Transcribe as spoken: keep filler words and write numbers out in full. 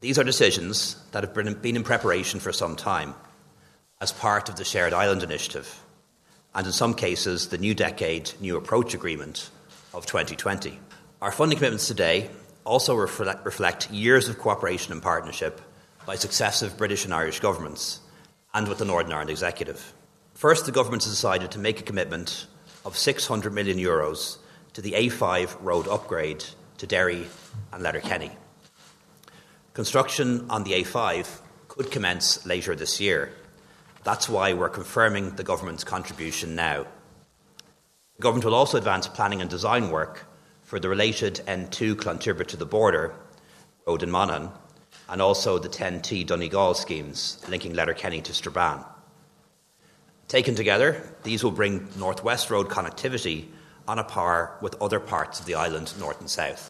These are decisions that have been in preparation for some time as part of the Shared Island Initiative and, in some cases, the New Decade New Approach Agreement of twenty twenty. Our funding commitments today also reflect, reflect years of cooperation and partnership by successive British and Irish governments and with the Northern Ireland Executive. First, the government has decided to make a commitment of six hundred million euros to the A five road upgrade to Derry and Letterkenny. Construction on the A five could commence later this year. That's why we're confirming the government's contribution now. The government will also advance planning and design work for the related N two Clontibret to the border road in Monaghan and also the ten T Donegal schemes linking Letterkenny to Strabane. Taken together, these will bring North West Road connectivity on a par with other parts of the island, north and south.